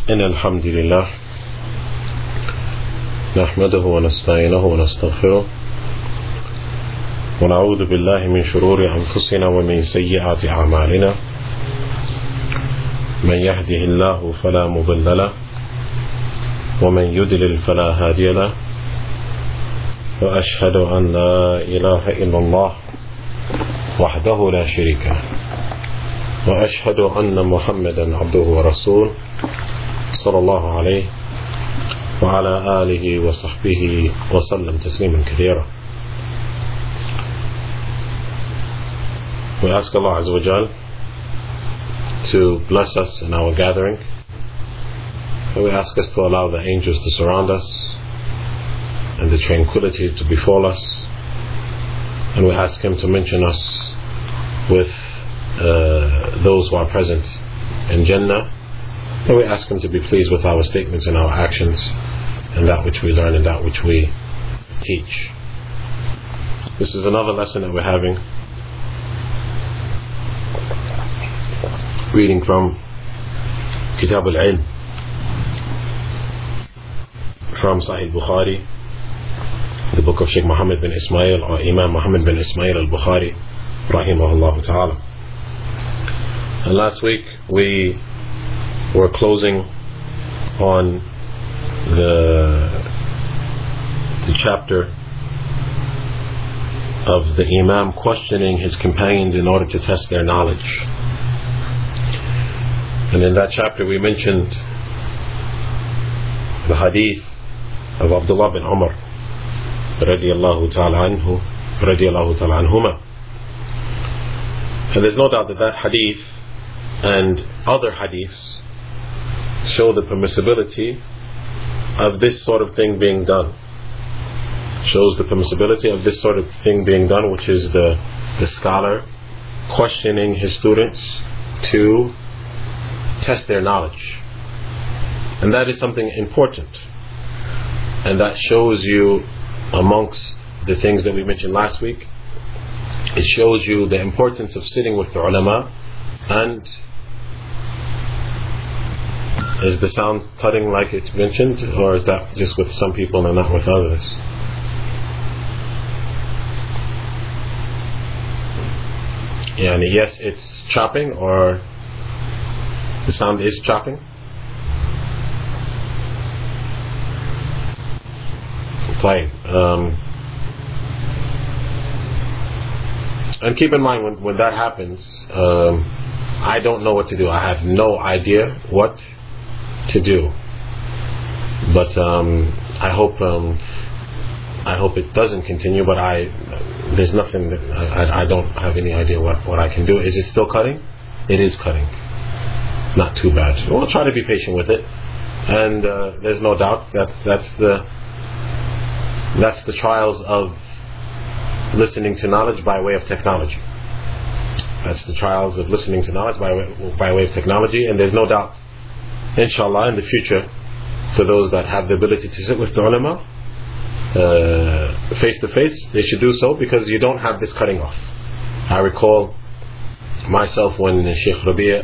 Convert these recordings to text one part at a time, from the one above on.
إن الحمد لله نحمده ونستعينه ونستغفره ونعوذ بالله من شرور أنفسنا ومن سيئات أعمالنا من يهده الله فلا مضل له ومن يضلل فلا هادي له وأشهد أن لا إله إلا الله وحده لا شريك له وأشهد أن محمدا عبده ورسوله صلى الله عليه وعلى آله وصحبه وسلم تسليما كثيرا. We ask Allah Azza wa Jal to bless us in our gathering, and we ask us to allow the angels to surround us and the tranquility to befall us, and we ask Him to mention us with those who are present in Jannah, and we ask Him to be pleased with our statements and our actions and that which we learn and that which we teach. This is another lesson that we're having, reading from Kitab al-Ilm from Sahih Bukhari, the book of Sheikh Muhammad bin Ismail, or Imam Muhammad bin Ismail al-Bukhari rahimahullah ta'ala. And last week we were closing on the chapter of the Imam questioning his companions in order to test their knowledge. And in that chapter we mentioned the hadith of Abdullah bin Umar radiyallahu ta'ala anhuma. And there's no doubt that that hadith and other hadiths show the permissibility of this sort of thing being done. Shows the permissibility of this sort of thing being done, which is the scholar questioning his students to test their knowledge. And that is something important. And that shows you, amongst the things that we mentioned last week, it shows you the importance of sitting with the ulama. And is the sound cutting like it's mentioned, or is that just with some people and not with others? Yeah, yes, it's chopping, or the sound is chopping. Fine. And keep in mind, when that happens, I don't know what to do. I have no idea what to do. But I hope it doesn't continue. But there's nothing that I don't have any idea what I can do. Is it still cutting? It is cutting. Not too bad. We'll try to be patient with it. And there's no doubt that that's the trials of listening to knowledge by way of technology. That's the trials of listening to knowledge by way of technology. And there's no doubt, inshallah, in the future, for those that have the ability to sit with the ulama face to face, they should do so, because you don't have this cutting off. I recall myself when Sheikh Rabi'a,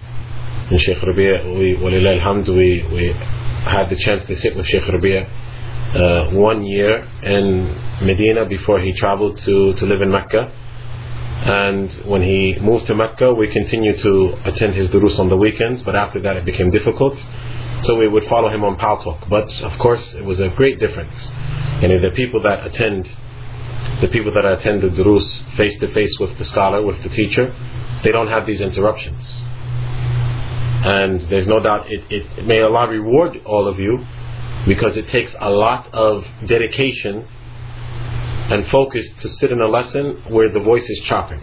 walillah alhamd, we had the chance to sit with Sheikh Rabi'a 1 year in Medina before he traveled to live in Mecca. And when he moved to Mecca, we continued to attend his durus on the weekends, but after that it became difficult, so we would follow him on Paltalk. But of course it was a great difference. And the people that attend the durus face to face with the scholar, with the teacher, they don't have these interruptions. And there's no doubt it may Allah reward all of you, because it takes a lot of dedication and focus to sit in a lesson where the voice is chopping.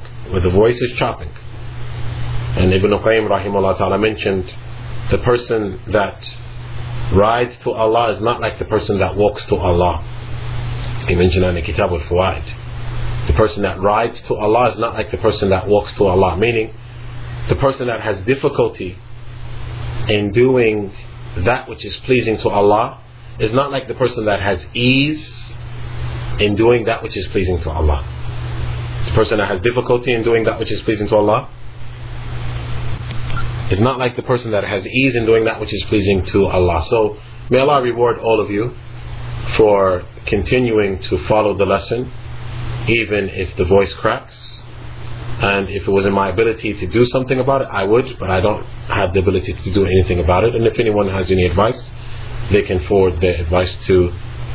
And Ibn Qayyim rahimahullah ta'ala mentioned the person that rides to Allah is not like the person that walks to Allah. He mentioned that in Kitab al-Fawaid. The person that rides to Allah is not like the person that walks to Allah. Meaning, the person that has difficulty in doing that which is pleasing to Allah is not like the person that has ease in doing that which is pleasing to Allah. The person that has difficulty in doing that which is pleasing to Allah is not like the person that has ease in doing that which is pleasing to Allah. So may Allah reward all of you for continuing to follow the lesson, even if the voice cracks. And if it was in my ability to do something about it, I would, but I don't have the ability to do anything about it. And if anyone has any advice, they can forward their advice to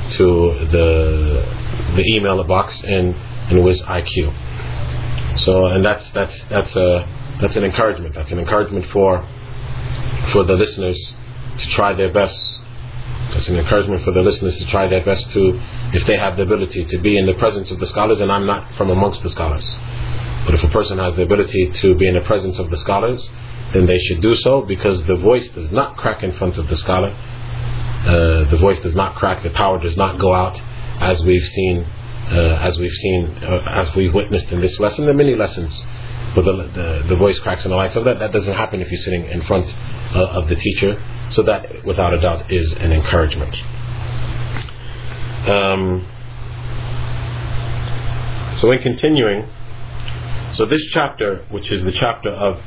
the email box in WizIQ. So, and that's an encouragement. That's an encouragement for the listeners to try their best. That's an encouragement for the listeners to try their best to, if they have the ability to be in the presence of the scholars, and I'm not from amongst the scholars. But if a person has the ability to be in the presence of the scholars, then they should do so, because the voice does not crack in front of the scholar. The voice does not crack, the power does not go out, as we've witnessed in this lesson. There are many lessons where the voice cracks and the likes of that. That doesn't happen if you're sitting in front of the teacher. So that, without a doubt, is an encouragement. So in continuing, so this chapter, which is the chapter of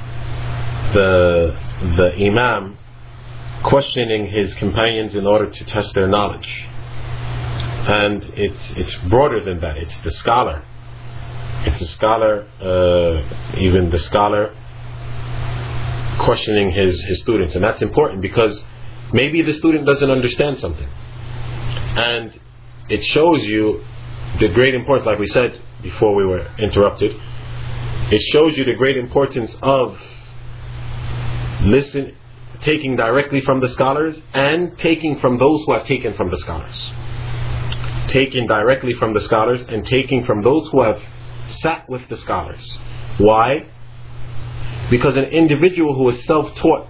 the Imam questioning his companions in order to test their knowledge, and it's broader than that. It's the scholar. It's the scholar, even the scholar questioning his students, and that's important because maybe the student doesn't understand something, and it shows you the great importance, like we said before we were interrupted. It shows you the great importance of taking directly from the scholars and taking from those who have taken from the scholars. Taking directly from the scholars and taking from those who have sat with the scholars. Why? Because an individual who is self-taught,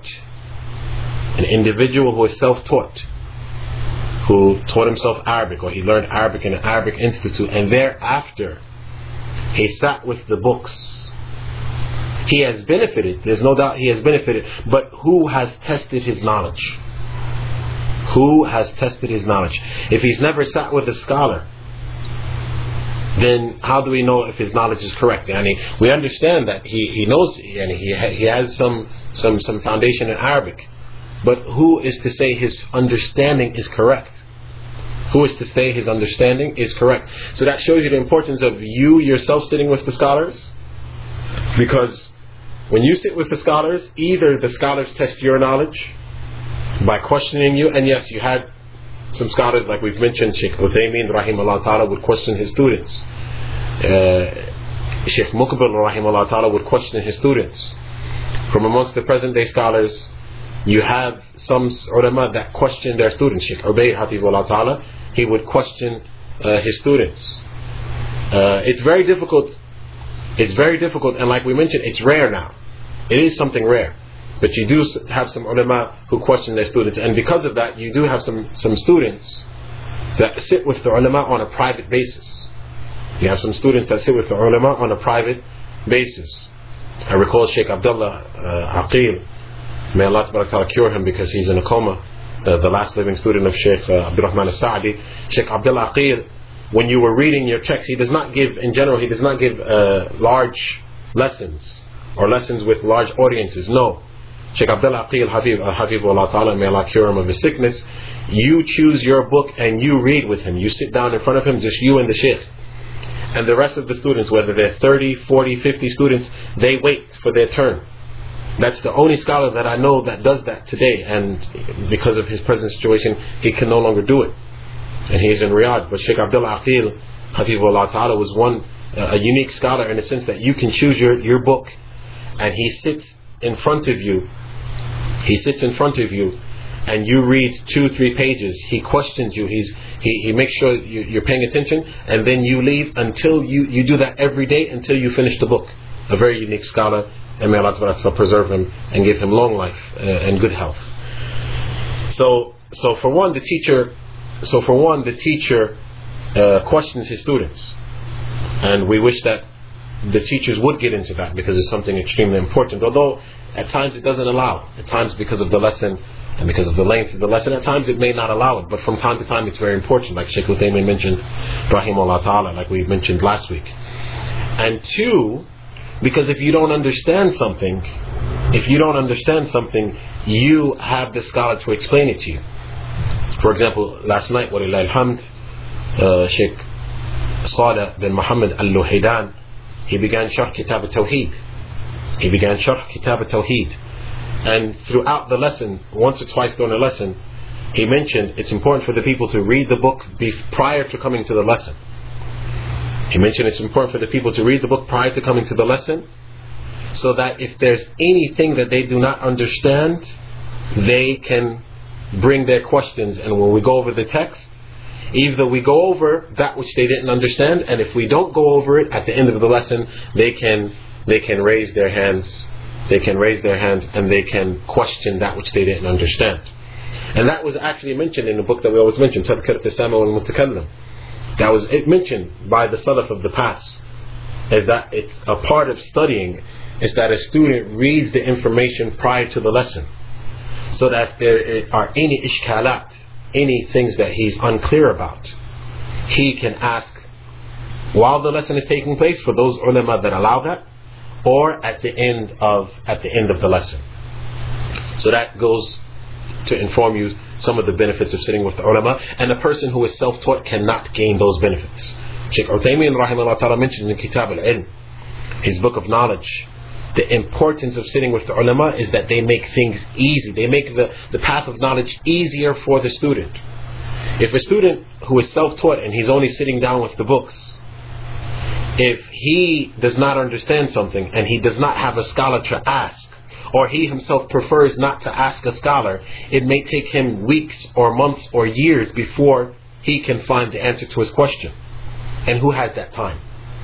who taught himself Arabic, or he learned Arabic in an Arabic institute, and thereafter he sat with the books, he has benefited. There's no doubt he has benefited. But who has tested his knowledge? Who has tested his knowledge? If he's never sat with a scholar, then how do we know if his knowledge is correct? And we understand that he knows, and he has some foundation in Arabic. But who is to say his understanding is correct? Who is to say his understanding is correct? So that shows you the importance of you yourself sitting with the scholars. Because when you sit with the scholars, either the scholars test your knowledge by questioning you, and yes, you had some scholars, like we've mentioned, Sheikh Uthaymeen rahimahullah ta'ala would question his students. Sheikh Muqbil rahimahullah ta'ala would question his students. From amongst the present day scholars, you have some ulama that question their students. Sheikh Ubayd hafizahullah ta'ala, he would question his students. It's very difficult, and like we mentioned, it's rare now. It is something rare. But you do have some ulama who question their students, and because of that, you do have some students that sit with the ulama on a private basis. You have some students that sit with the ulama on a private basis. I recall Sheikh Abdullah Aqil, may Allah Ta'ala cure him because he's in a coma, the last living student of Sheikh Abdul Rahman al-Sa'di. Sheikh Abdullah Aqil, when you were reading your checks, he does not give large lessons or lessons with large audiences. No. Sheikh Abdullah Aqil Hafizahullah Ta'ala, may Allah cure him of his sickness, you choose your book and you read with him. You sit down in front of him, just you and the Sheikh. And the rest of the students, whether they're 30, 40, 50 students, they wait for their turn. That's the only scholar that I know that does that today, and because of his present situation, he can no longer do it. And he is in Riyadh. But Sheikh Abdullah Aqil Hafizahullah Ta'ala was a unique scholar in the sense that you can choose your book, and he sits in front of you. He sits in front of you, and you read 2-3 pages. He questions you. He makes sure you're paying attention, and then you leave until you do that every day until you finish the book. A very unique scholar, and may Allah preserve him and give him long life and good health. So for one, the teacher questions his students, and we wish that the teachers would get into that because it's something extremely important. Although at times it doesn't allow. At times, because of the lesson and because of the length of the lesson, at times it may not allow it. But from time to time it's very important, like Sheikh Uthaymeen mentioned, rahimahullah ta'ala, like we mentioned last week. And two, because if you don't understand something, if you don't understand something, you have the scholar to explain it to you. For example, last night, Walillah alhamd, Sheikh Saleh bin Muhammad al-Luhaydan, he began Sharh Kitab al-Tawheed. And throughout the lesson, once or twice during the lesson, he mentioned it's important for the people to read the book prior to coming to the lesson. So that if there's anything that they do not understand, they can bring their questions, and when we go over the text, either we go over that which they didn't understand, and if we don't go over it, at the end of the lesson, they can raise their hands, and they can question that which they didn't understand. And that was actually mentioned in the book that we always mention, Tadhkirat as-Sami' wal-Mutakallim. That was mentioned by the Salaf of the past, is that it's a part of studying, is that a student reads the information prior to the lesson, so that if there are any ishkalat, any things that he's unclear about, he can ask while the lesson is taking place, for those ulama that allow that, or at the end of the lesson. So that goes to inform you some of the benefits of sitting with the ulama, and a person who is self-taught cannot gain those benefits. Shaykh Uthaymeen rahimahullah ta'ala mentioned in Kitab al-Ilm, his book of knowledge, the importance of sitting with the ulama is that they make things easy. They make the path of knowledge easier for the student. If a student who is self-taught and he's only sitting down with the books, if he does not understand something and he does not have a scholar to ask, or he himself prefers not to ask a scholar, it may take him weeks or months or years before he can find the answer to his question. And who has that time?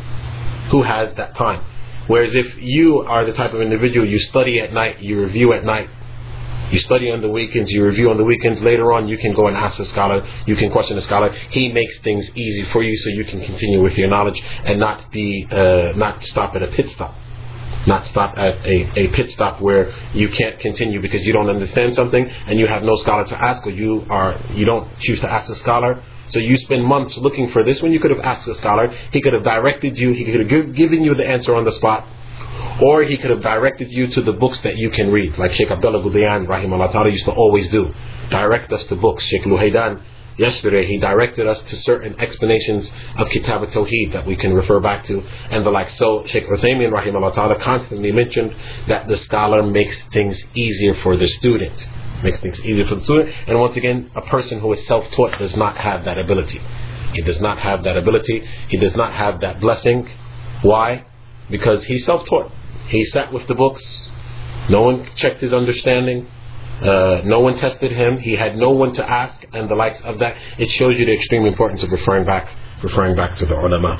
Whereas if you are the type of individual, you study at night, you review at night, you study on the weekends, you review on the weekends, later on you can go and ask a scholar, you can question a scholar. He makes things easy for you so you can continue with your knowledge and not stop at a pit stop. Not stop at a pit stop where you can't continue because you don't understand something and you have no scholar to ask, or you don't choose to ask a scholar. So you spend months looking for this when you could have asked a scholar. He could have directed you, he could have given you the answer on the spot, or he could have directed you to the books that you can read, like Sheikh Abdullah Gudayan rahimahullah ta'ala used to always do. Direct us to books. Sheikh Luhaydan, yesterday, he directed us to certain explanations of Kitab al-Tawheed that we can refer back to, and the like. So Sheikh Uthaymeen rahimahullah ta'ala constantly mentioned that the scholar makes things easier for the student. And once again, a person who is self-taught does not have that ability. He does not have that blessing. Why? Because he's self-taught. He sat with the books. No one checked his understanding. No one tested him. He had no one to ask, and the likes of that. It shows you the extreme importance of referring back to the ulama.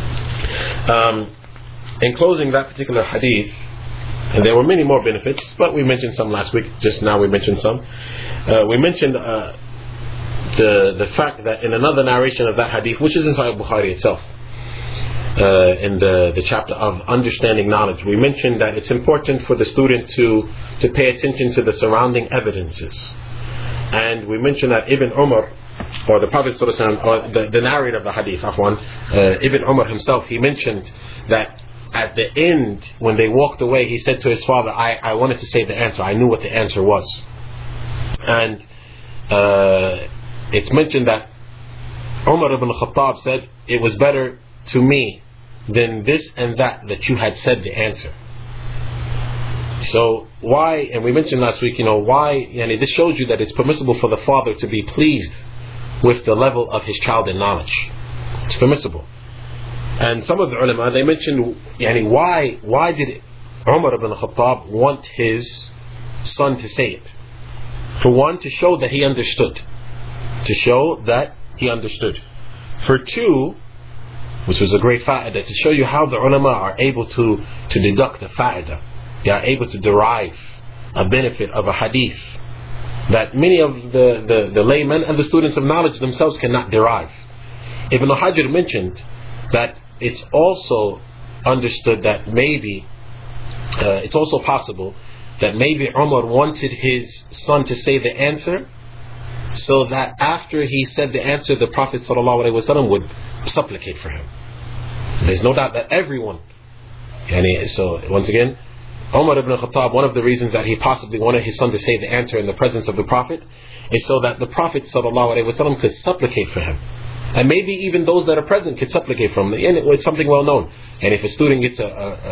In closing that particular hadith, and there were many more benefits, but we mentioned some last week. Just now we mentioned some. We mentioned the fact that in another narration of that hadith, which is in Sahih Bukhari itself, in the chapter of understanding knowledge, we mentioned that it's important for the student to pay attention to the surrounding evidences. And we mentioned that Ibn Umar, or the Prophet ﷺ, or the narrator of the hadith, Ibn Umar himself, he mentioned that at the end, when they walked away, he said to his father, I wanted to say the answer. I knew what the answer was. And it's mentioned that Umar ibn Khattab said, it was better to me than this and that you had said the answer. So why, and we mentioned last week, why, and this shows you that it's permissible for the father to be pleased with the level of his child in knowledge. It's permissible. And some of the ulama, they mentioned, why did Umar ibn Khattab want his son to say it? For one, to show that he understood. For two, which was a great fa'idah, to show you how the ulama are able to deduct the fa'idah. They are able to derive a benefit of a hadith that many of the laymen and the students of knowledge themselves cannot derive. Ibn Hajar mentioned that it's also understood that maybe it's also possible that maybe Umar wanted his son to say the answer, so that after he said the answer, the Prophet ﷺ would supplicate for him. There's no doubt that everyone, so once again, Umar ibn Khattab, one of the reasons that he possibly wanted his son to say the answer in the presence of the Prophet is so that the Prophet ﷺ could supplicate for him. And maybe even those that are present could supplicate for him. And it was something well known. And if a student gets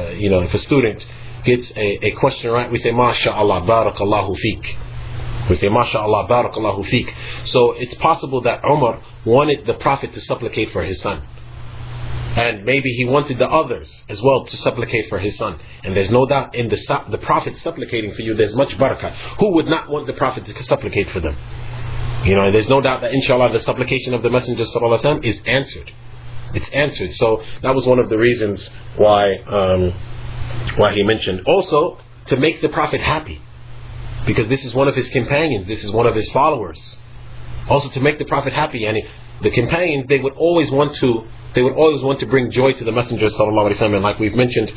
a question right, we say, MashaAllah, Barakallahu Feek. We say, MashaAllah, Barakallahu Feek. So it's possible that Umar wanted the Prophet to supplicate for his son. And maybe he wanted the others as well to supplicate for his son. And there's no doubt in the Prophet supplicating for you, there's much barakah. Who would not want the Prophet to supplicate for them? There's no doubt that inshallah the supplication of the Messenger ﷺ is answered. It's answered. So that was one of the reasons why he mentioned. Also, to make the Prophet happy. Because this is one of his companions. This is one of his followers. Also to make the Prophet happy. And the companions, they would always want to bring joy to the Messenger ﷺ. And like we've mentioned,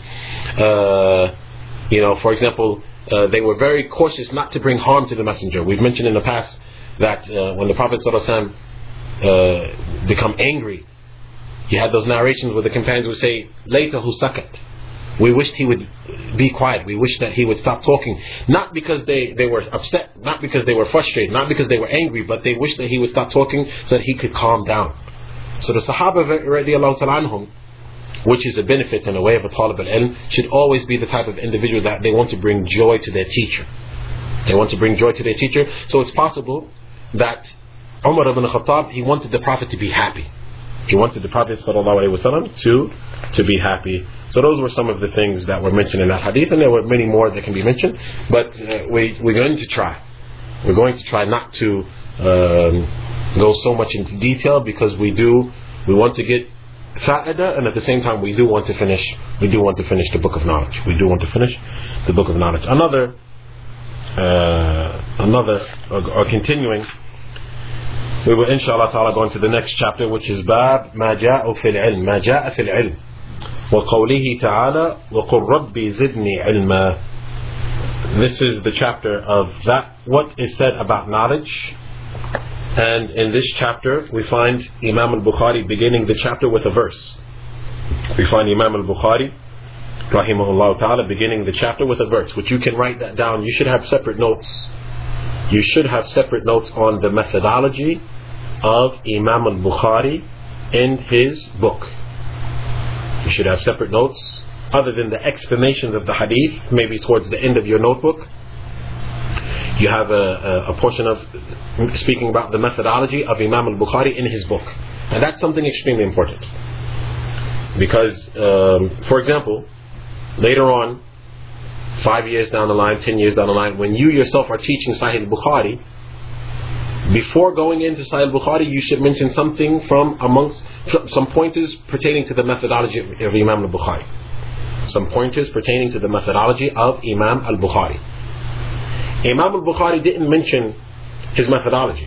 for example, they were very cautious not to bring harm to the Messenger. We've mentioned in the past that when the Prophet ﷺ become angry, you had those narrations where the companions would say, "Laytahu sakat." We wished he would be quiet. We wished that he would stop talking. Not because they were upset, not because they were frustrated, not because they were angry, but they wished that he would stop talking so that he could calm down. So the Sahaba radiallahu ta'ala anhum, which is a benefit in a way of a talib al-ilm, should always be the type of individual that they want to bring joy to their teacher. They want to bring joy to their teacher. So it's possible that Umar ibn Khattab, he wanted the Prophet to be happy. He wanted the Prophet ﷺ to be happy. So those were some of the things that were mentioned in that hadith, and there were many more that can be mentioned. But we're going to try. We're going to try not to go so much into detail, because we want to get fa'ida, and at the same time we do want to finish the book of knowledge. We do want to finish the book of knowledge. Continuing, we will inshallah ta'ala go into the next chapter, which is Bab Ma Ja'u Fil Ilm, Ma Ja'a Fil Ilm, wa qawlihi ta'ala wa qul Rabbi zidni ilma. This is the chapter of that, what is said about knowledge. And in this chapter we find Imam al-Bukhari beginning the chapter with a verse. We find Imam al-Bukhari rahimahullah ta'ala beginning the chapter with a verse, which you can write that down. You should have separate notes. You should have separate notes on the methodology of Imam al-Bukhari in his book. You should have separate notes other than the explanations of the hadith. Maybe towards the end of your notebook you have a portion of speaking about the methodology of Imam al-Bukhari in his book. And that's something extremely important, because for example, later on, 5 years down the line, 10 years down the line, when you yourself are teaching Sahih al-Bukhari, before going into Sahih al-Bukhari, you should mention something from amongst some pointers pertaining to the methodology of Imam al-Bukhari. Some pointers pertaining to the methodology of Imam al-Bukhari. Imam al-Bukhari didn't mention his methodology.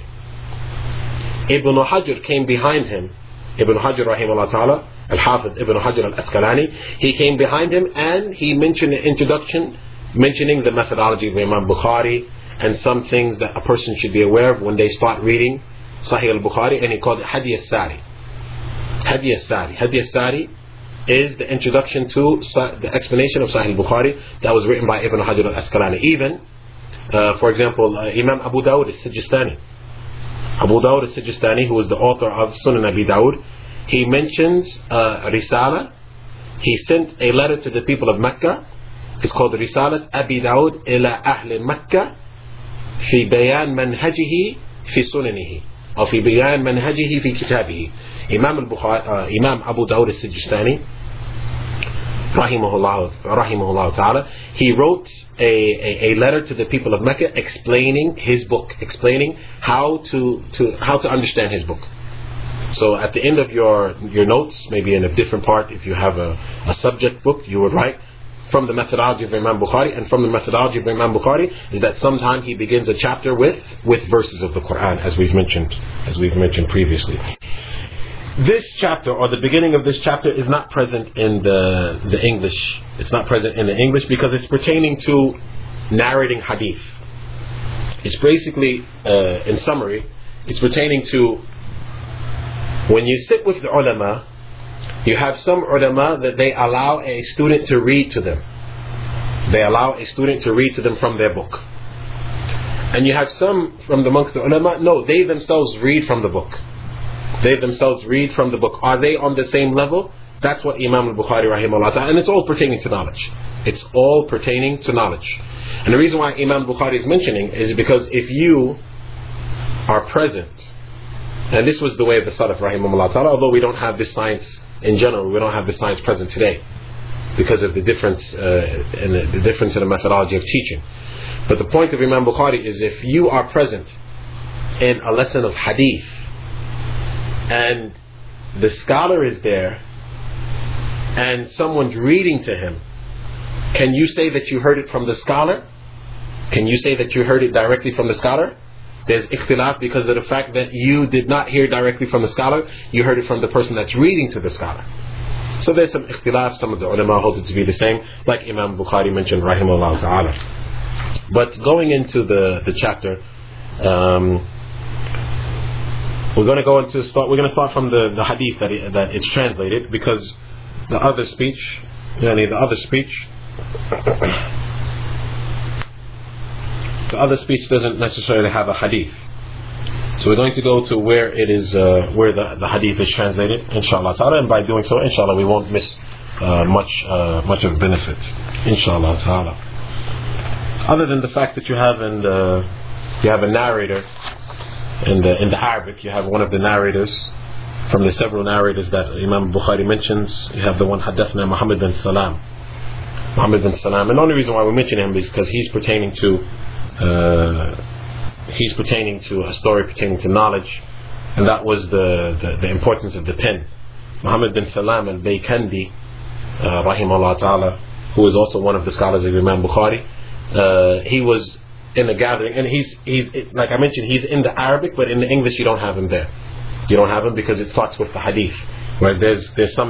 Ibn Hajar came behind him. Ibn Hajar rahimahullah ta'ala, Al-Hafidh Ibn Hajar al-Asqalani, he came behind him and he mentioned an introduction mentioning the methodology of Imam Bukhari and some things that a person should be aware of when they start reading Sahih al-Bukhari, and he called it Hadi al-Sari. Hadi al-Sari. Hadi al-Sari is the introduction to the explanation of Sahih al-Bukhari that was written by Ibn Hajar al-Asqalani. Even, for example, Imam Abu Dawud al-Sijistani. Abu Dawud al-Sijistani, who was the author of Sunan Abi Dawud, he mentions Risala. He sent a letter to the people of Mecca. It's called Risalat Abi Dawud ila Ahli Mecca fi bayan manhajihi fi sunanihi, or fi bayan manhajihi fi kitabihi. Imam Abu Dawud al-Sijistani rahimahullah ta'ala, he wrote a letter to the people of Mecca explaining his book, explaining how to understand his book. So at the end of your notes, maybe in a different part, if you have a subject book, you would write from the methodology of Imam Bukhari. And from the methodology of Imam Bukhari is that sometime he begins a chapter with verses of the Quran, as we've mentioned previously. This chapter, or the beginning of this chapter, is not present in the English. It's not present in the English because it's pertaining to narrating hadith. It's basically, in summary, it's pertaining to when you sit with the ulama, you have some ulama that they allow a student to read to them. They allow a student to read to them from their book. And you have some from amongst the ulama, no, they themselves read from the book. They themselves read from the book. Are they on the same level? That's what Imam al-Bukhari rahimahullah ta'ala, and it's all pertaining to knowledge. It's all pertaining to knowledge. And the reason why Imam al-Bukhari is mentioning is because if you are present, and this was the way of the Salaf rahimahullah ta'ala, although we don't have this science in general, we don't have this science present today because of the difference in the methodology of teaching. But the point of Imam Bukhari is if you are present in a lesson of hadith and the scholar is there and someone's reading to him, can you say that you heard it from the scholar? Can you say that you heard it directly from the scholar? There's ikhtilaf because of the fact that you did not hear directly from the scholar, you heard it from the person that's reading to the scholar. So there's some ikhtilaf, some of the ulama hold it to be the same, like Imam Bukhari mentioned rahimahullah ta'ala. But going into the chapter, we're going to start from the hadith that it's translated, because the other speech doesn't necessarily have a hadith. So we're going to go to where it is, where the hadith is translated, inshallah ta'ala, and by doing so, inshallah, we won't miss much of benefit, inshallah ta'ala. Other than the fact that you have a narrator in the Arabic, you have one of the narrators from the several narrators that Imam Bukhari mentions. You have the one Haddathna Muhammad bin Salam. And the only reason why we mention him is because he's pertaining to a story pertaining to knowledge, and that was the importance of the pen. Muhammad bin Salam al-Baykandi rahimahullah ta'ala, who is also one of the scholars of Imam Bukhari, he was in the gathering, and he's like I mentioned, he's in the Arabic, but in the English you don't have him there. You don't have him because it starts with the hadith, whereas there's some